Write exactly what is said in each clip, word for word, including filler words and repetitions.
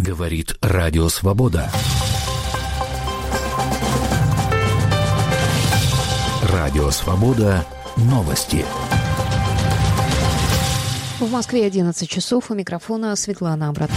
Говорит Радио Свобода. Радио Свобода. Новости. В Москве одиннадцать часов. У микрофона Светлана Абратова.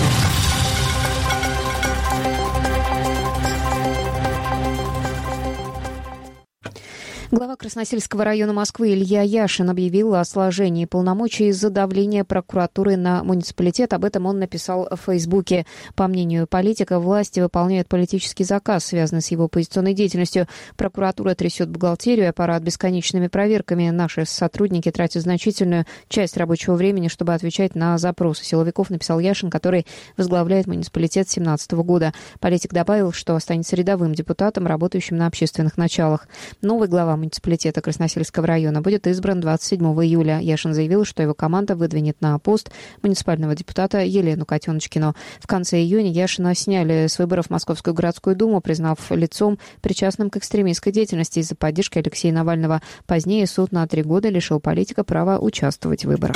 Глава Красносельского района Москвы Илья Яшин объявил о сложении полномочий из-за давления прокуратуры на муниципалитет. Об этом он написал в Фейсбуке. По мнению политика, власти выполняют политический заказ, связанный с его оппозиционной деятельностью. Прокуратура трясет бухгалтерию, аппарат бесконечными проверками. Наши сотрудники тратят значительную часть рабочего времени, чтобы отвечать на запросы силовиков, написал Яшин, который возглавляет муниципалитет с две тысячи семнадцатого года. Политик добавил, что останется рядовым депутатом, работающим на общественных началах. Новый глава муниципалитета Красносельского района будет избран двадцать седьмого июля. Яшин заявил, что его команда выдвинет на пост муниципального депутата Елену Котеночкину. В конце июня Яшина сняли с выборов в Московскую городскую думу, признав лицом причастным к экстремистской деятельности из-за поддержки Алексея Навального. Позднее суд на три года лишил политика права участвовать в выборах.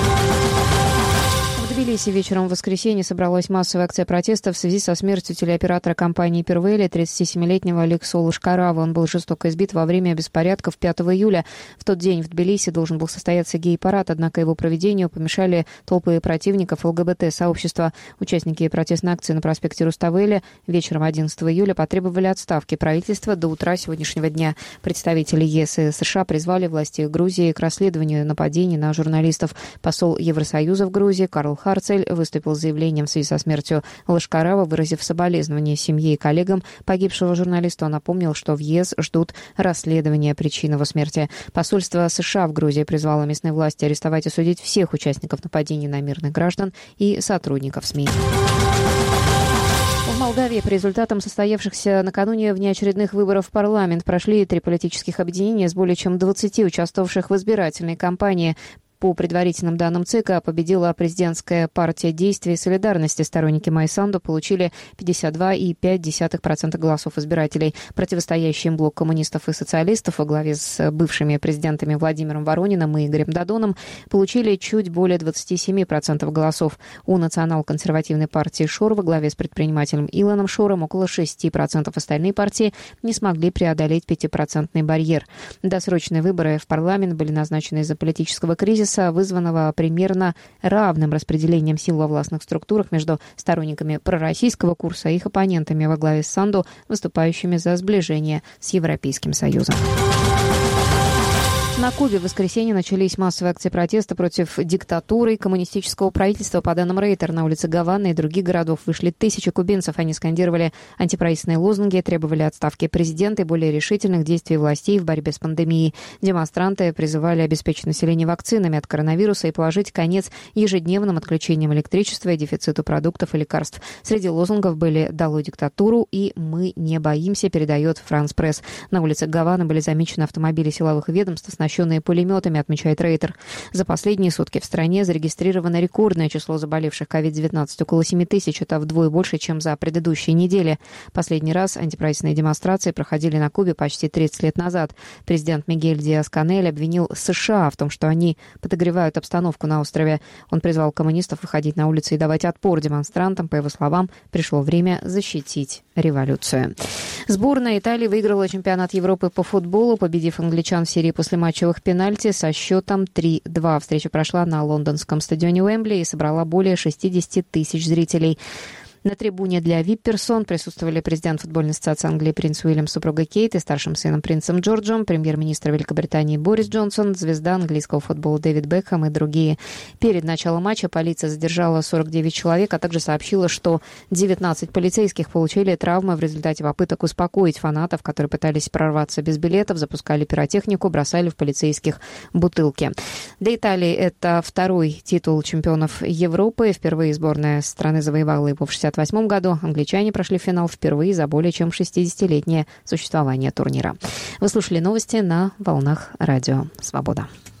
В Тбилиси вечером в воскресенье собралась массовая акция протеста в связи со смертью телеоператора компании «Первели» тридцатисемилетнего Алексола Лошкарава. Он был жестоко избит во время беспорядков пятого июля. В тот день в Тбилиси должен был состояться гей-парад, однако его проведению помешали толпы противников ЛГБТ-сообщества. Участники протестной акции на проспекте Руставели вечером одиннадцатого июля потребовали отставки правительства до утра сегодняшнего дня. Представители ЕС и США призвали власти Грузии к расследованию нападений на журналистов. Посол Евросоюза в Грузии Карл Харцель выступил с заявлением в связи со смертью Лошкарава, выразив соболезнования семье и коллегам погибшего журналиста. Он напомнил, что в ЕС ждут расследования причин его смерти. Посольство США в Грузии призвало местные власти арестовать и судить всех участников нападений на мирных граждан и сотрудников СМИ. В Молдавии по результатам состоявшихся накануне внеочередных выборов в парламент прошли три политических объединения с более чем двадцатью участвовавших в избирательной кампании. По предварительным данным ЦИКа, победила президентская партия действия и солидарности. Сторонники Майи Санду получили пятьдесят два и пять десятых процента голосов избирателей. Противостоящий им блок коммунистов и социалистов во главе с бывшими президентами Владимиром Ворониным и Игорем Додоном получили чуть более двадцать семь процентов голосов. У национал-консервативной партии Шор во главе с предпринимателем Илоном Шором около шесть процентов. Остальные партии не смогли преодолеть пятипроцентный барьер. Досрочные выборы в парламент были назначены из-за политического кризиса, вызванного примерно равным распределением сил во властных структурах между сторонниками пророссийского курса и их оппонентами во главе с Санду, выступающими за сближение с Европейским Союзом. На Кубе в воскресенье начались массовые акции протеста против диктатуры и коммунистического правительства. По данным Рейтер, на улице Гаваны и других городов вышли тысячи кубинцев. Они скандировали антиправительственные лозунги, требовали отставки президента и более решительных действий властей в борьбе с пандемией. Демонстранты призывали обеспечить население вакцинами от коронавируса и положить конец ежедневным отключениям электричества и дефициту продуктов и лекарств. Среди лозунгов были «Долой диктатуру» и «Мы не боимся», передает Франс Пресс. На улице Гаваны были замечены автомобили силовых ведомств, оснащенные пулеметами, отмечает Рейтер. За последние сутки в стране зарегистрировано рекордное число заболевших ковид девятнадцать, около семи тысяч. Это вдвое больше, чем за предыдущие недели. Последний раз антиправительственные демонстрации проходили на Кубе почти тридцать лет назад. Президент Мигель Диас-Канель обвинил США в том, что они подогревают обстановку на острове. Он призвал коммунистов выходить на улицы и давать отпор демонстрантам. По его словам, пришло время защитить революцию. Сборная Италии выиграла чемпионат Европы по футболу, победив англичан в серии после матчевых пенальти со счетом три-два. Встреча прошла на лондонском стадионе Уэмбли и собрала более шестьдесят тысяч зрителей. На трибуне для вип-персон присутствовали президент футбольной ассоциации Англии принц Уильям с супругой Кейт и старшим сыном принцем Джорджем, премьер-министр Великобритании Борис Джонсон, звезда английского футбола Дэвид Бекхэм и другие. Перед началом матча полиция задержала сорок девять человек, а также сообщила, что девятнадцать полицейских получили травмы в результате попыток успокоить фанатов, которые пытались прорваться без билетов, запускали пиротехнику, бросали в полицейских бутылки. Для Италии это второй титул чемпионов Европы. Впервые сборная страны завоевала его в шестьдесят восьмом году. Англичане прошли в финал впервые за более чем шестидесятилетнее существование турнира. Вы слушали новости на волнах Радио Свобода.